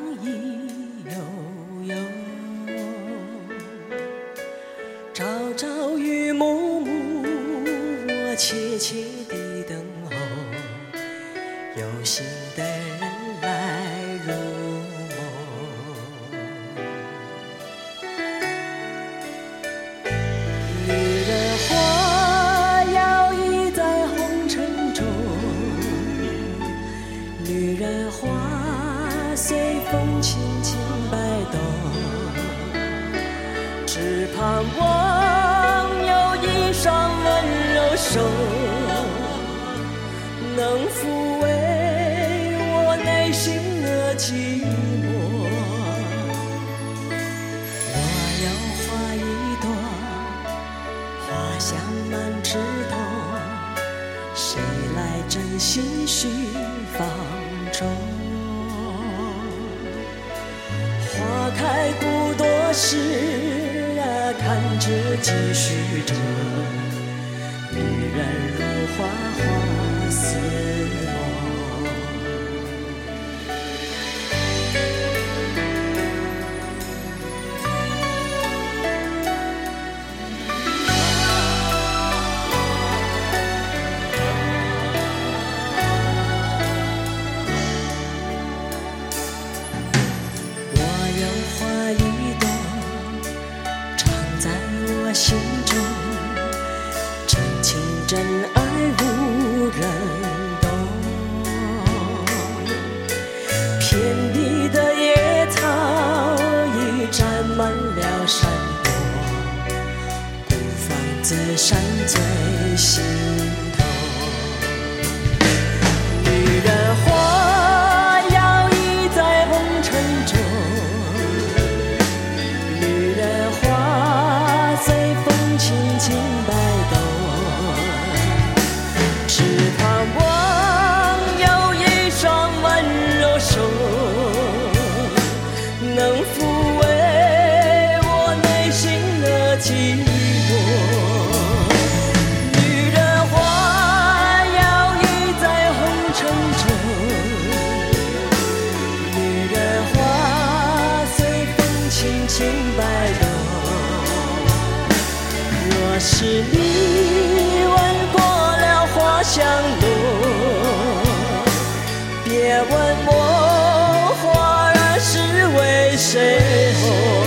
意悠悠，朝朝与暮暮，我切切地等候，有心的人来入梦。女人花摇曳在红尘中，女人花随风轻轻摆动，只盼望有一双温柔手，能抚慰我内心的寂寞。我要画一朵花香满枝头，谁来真心续放中？花开不多时啊，看知几许折，女人如花，花似梦。画一朵藏在我心中，真情真爱无人懂。遍地的野草已占满了山坡，孤芳自赏最心头。女人花能抚慰我内心的寂寞。女人花摇曳在红尘中，女人花随风轻轻摆动。若是你闻过了花香浓，别问我为谁红？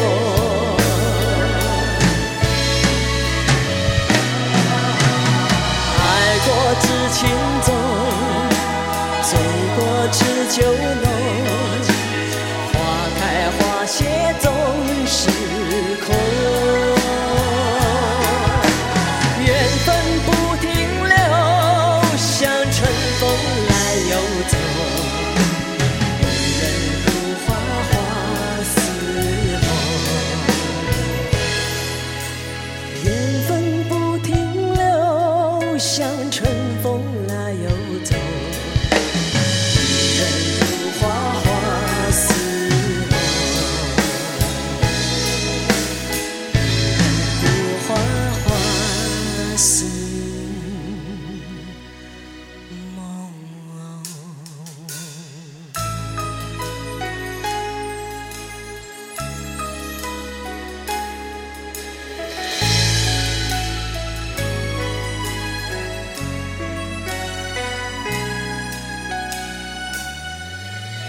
爱过知情重，醉过知酒浓。花开花谢总是空，缘分不停留，像春风来又走。像春风来又走，女人如花，花似梦。女人如花，花似梦。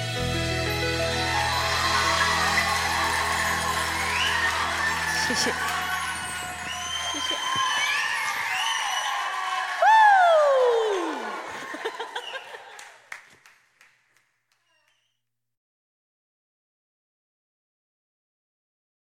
谢谢。